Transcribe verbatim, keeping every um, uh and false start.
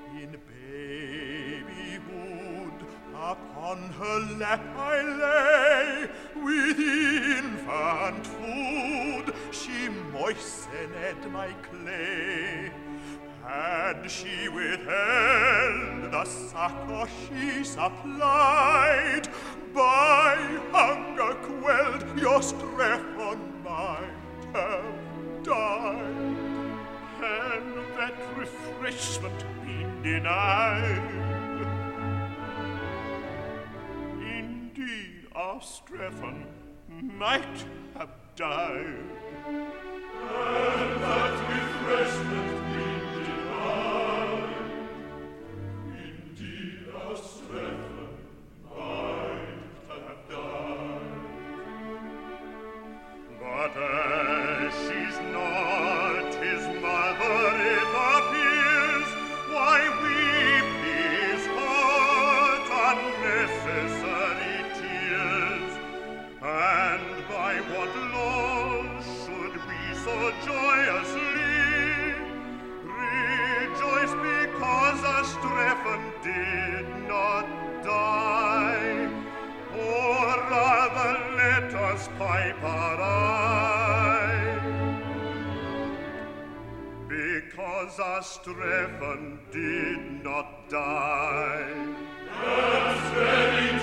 In babyhood upon her lap I lay, with infant food she moistened my clay. Had she withheld the succor she supplied, by hunger quelled, your Strephon might have died. Had that refreshment been denied, indeed our Strephon might have died. Had that refreshment been denied, indeed our Strephon might have died. But as she's not his mother, it appears, why weep his heart unnecessary tears? And by what law should we so joyously rejoice because our Strephon did not die? Or rather let us pipe our eye, because our Strephon did not die. That's very